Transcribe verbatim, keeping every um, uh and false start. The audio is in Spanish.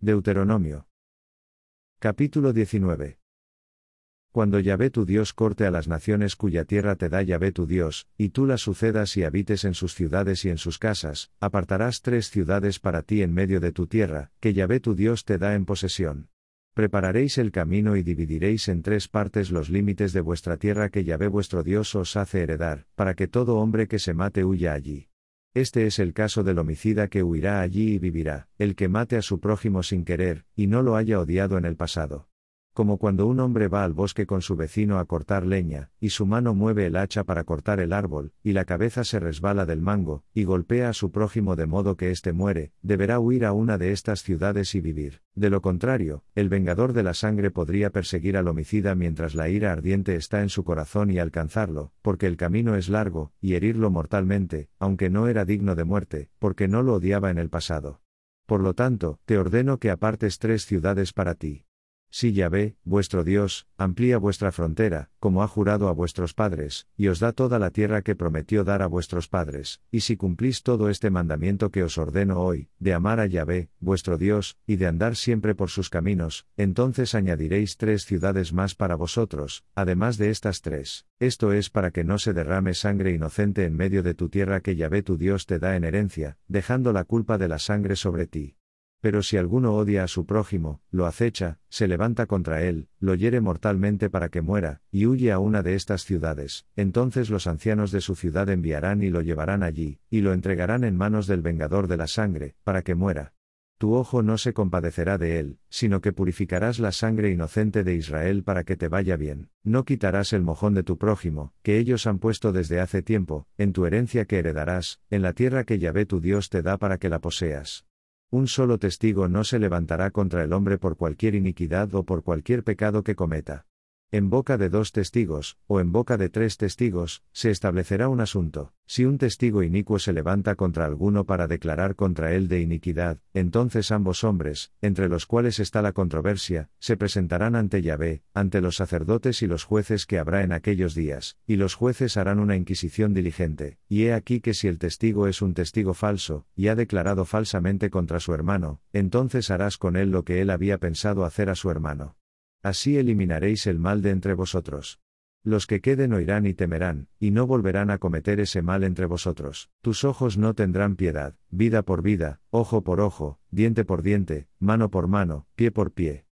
Deuteronomio. Capítulo diecinueve. Cuando Yahvé tu Dios corte a las naciones cuya tierra te da Yahvé tu Dios, y tú las sucedas y habites en sus ciudades y en sus casas, apartarás tres ciudades para ti en medio de tu tierra, que Yahvé tu Dios te da en posesión. Prepararéis el camino y dividiréis en tres partes los límites de vuestra tierra que Yahvé vuestro Dios os hace heredar, para que todo hombre que se mate huya allí. Este es el caso del homicida que huirá allí y vivirá, el que mate a su prójimo sin querer, y no lo haya odiado en el pasado. Como cuando un hombre va al bosque con su vecino a cortar leña, y su mano mueve el hacha para cortar el árbol, y la cabeza se resbala del mango, y golpea a su prójimo de modo que éste muere, deberá huir a una de estas ciudades y vivir. De lo contrario, el vengador de la sangre podría perseguir al homicida mientras la ira ardiente está en su corazón y alcanzarlo, porque el camino es largo, y herirlo mortalmente, aunque no era digno de muerte, porque no lo odiaba en el pasado. Por lo tanto, te ordeno que apartes tres ciudades para ti. Si Yahvé, vuestro Dios, amplía vuestra frontera, como ha jurado a vuestros padres, y os da toda la tierra que prometió dar a vuestros padres, y si cumplís todo este mandamiento que os ordeno hoy, de amar a Yahvé, vuestro Dios, y de andar siempre por sus caminos, entonces añadiréis tres ciudades más para vosotros, además de estas tres, esto es para que no se derrame sangre inocente en medio de tu tierra que Yahvé tu Dios te da en herencia, dejando la culpa de la sangre sobre ti. Pero si alguno odia a su prójimo, lo acecha, se levanta contra él, lo hiere mortalmente para que muera, y huye a una de estas ciudades, entonces los ancianos de su ciudad enviarán y lo llevarán allí, y lo entregarán en manos del vengador de la sangre, para que muera. Tu ojo no se compadecerá de él, sino que purificarás la sangre inocente de Israel para que te vaya bien. No quitarás el mojón de tu prójimo, que ellos han puesto desde hace tiempo, en tu herencia que heredarás, en la tierra que Yahvé tu Dios te da para que la poseas. Un solo testigo no se levantará contra el hombre por cualquier iniquidad o por cualquier pecado que cometa. En boca de dos testigos, o en boca de tres testigos, se establecerá un asunto. Si un testigo inicuo se levanta contra alguno para declarar contra él de iniquidad, entonces ambos hombres, entre los cuales está la controversia, se presentarán ante Yahvé, ante los sacerdotes y los jueces que habrá en aquellos días, y los jueces harán una inquisición diligente, y he aquí que si el testigo es un testigo falso, y ha declarado falsamente contra su hermano, entonces harás con él lo que él había pensado hacer a su hermano. Así eliminaréis el mal de entre vosotros. Los que queden oirán y temerán, y no volverán a cometer ese mal entre vosotros. Tus ojos no tendrán piedad, vida por vida, ojo por ojo, diente por diente, mano por mano, pie por pie.